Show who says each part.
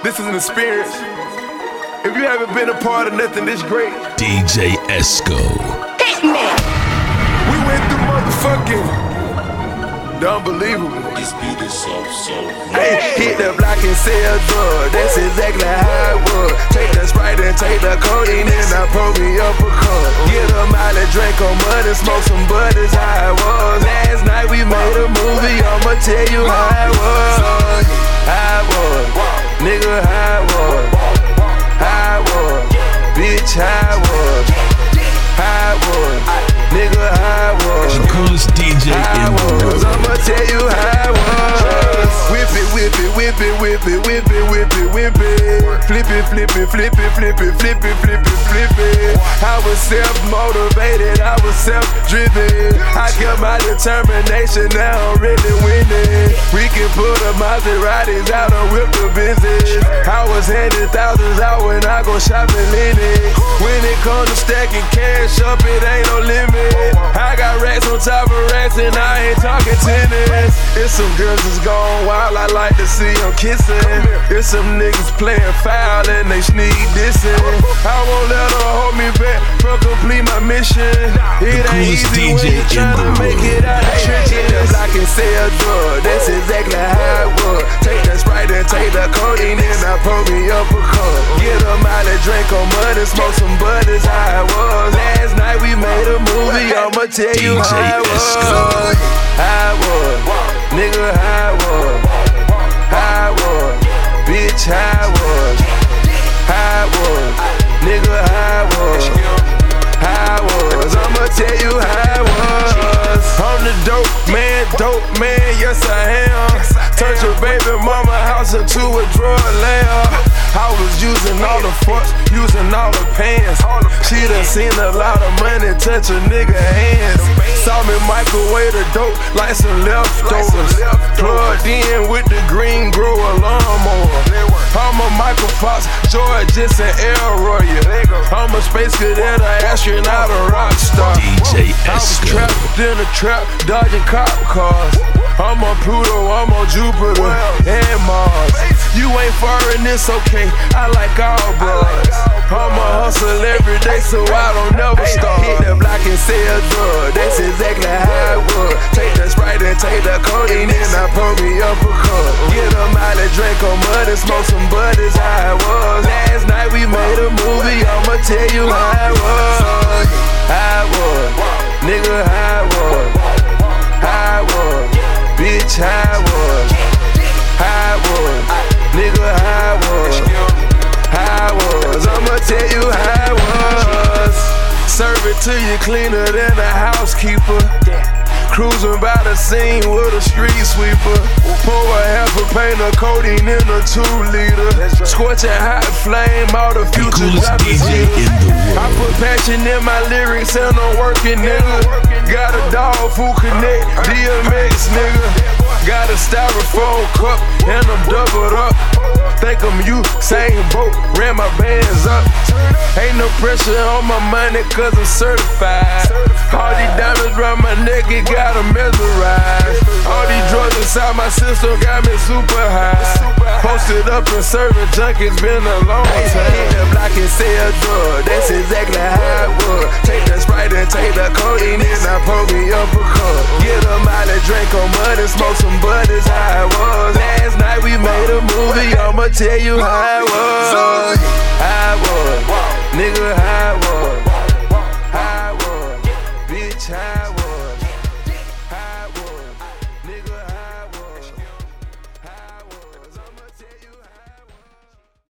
Speaker 1: This is an experience. If you haven't been a part of nothing this great,
Speaker 2: DJ Esco.
Speaker 3: Hit me.
Speaker 1: We went through motherfucking the unbelievable.
Speaker 4: This beat is so
Speaker 1: Hey, hit the block and sell drugs. That's exactly how it was. Take the Sprite and take the codeine and I pull me up a cup. Get a mile and drink on mud and smoke some bud. That's how it was. Last night we made a movie. I'ma tell you how it was. How it was. Nigga, how it was. How it was. Bitch, how it was. How it was. Nigga, how it was.
Speaker 2: The coolest DJ in the world.
Speaker 1: I'ma tell you how it was. Whip it, whip it, whip it, whip it, whip it, whip it, whip it. Flip it, flip it, flip it, flip it, flip it, flip it, flip it. I was self-motivated, I was self-driven. I kept my determination, now I'm really winning. We can put the Maseratis out and whip the business. I was handing thousands out when I go shopping in it. When it comes to stacking cash up, it ain't no limit. I got racks on top of racks and I ain't talking tennis. It's some girls that's gone wild, I like to see them kissing. It's some niggas playing foul and they sneak dissing. I won't let her hold me back from complete my mission. It ain't easy when you tryna make it out of trenches. The block and sell drugs, that's exactly how it was. Take the Sprite and take the codeine and I pull me up a cup. Get a mile and drink on mud and smoke some bud, that's how it was. Last night we made a movie, I'ma tell you how it was. How it was. Nigga, how it was. How it was. Bitch, how it was. How it was. Nigga, how it was. How it was. I'ma tell you how it was. I'm the dope man, yes I am. Touch your baby mama house into a drug lair. I was using all the forks, using all the pants. She done seen a lot of money touch a nigga hands. Saw me microwave the dope like some leftovers. Plugged in with the green grower lawnmower. I'm a Michael Fox, George Jensen, Elroy. I'm a space cadet, an astronaut, a rock star.
Speaker 2: DJ
Speaker 1: I was
Speaker 2: Esco.
Speaker 1: trapped in a trap, dodging cop cars. I'm on Pluto, I'm on Jupiter and Mars. You ain't foreign, it's okay, I like all bros. I'm a hustle every day, so I don't never stop. Hit the block and sell drugs, that's exactly how it was. Take the Sprite and take the codeine and I pull me up a cup. Get a mile and drink on mud and smoke some bud, that's how it was. Last night we made a movie, I'ma tell you how it was. How it was. Nigga, how it was. How it was. Bitch, how it was. How it was. Nigga, how it was. How it was. I'ma tell you how it was. Serve it to you cleaner than a housekeeper. Cruising by the scene with a street sweeper. Pour a half a paint of codeine in a 2-liter. Scorching hot flame, all the
Speaker 2: The
Speaker 1: future
Speaker 2: coolest
Speaker 1: dropping
Speaker 2: DJ in the world.
Speaker 1: I put passion in my lyrics and I'm working, nigga. Got a dog food connect, DMX, nigga. Got a styrofoam cup and I'm doubled up. Think I'm you, same boat, ran my bands up. Ain't no pressure on my money cause I'm certified. All these diamonds round my neck, it got 'em mesmerized. All these drugs inside my system got me super high. Posted up and serving junk, it's been a long time. Hit the block and sell drugs, that's exactly how it was. Take the Sprite and take the codeine and I pull me up a cup. Get a mile and drink on mud and smoke some bud, that's how it was. Last night we made a movie, I'ma tell you how it was. How it was. Nigga, how it was. How it was. Bitch, how it was.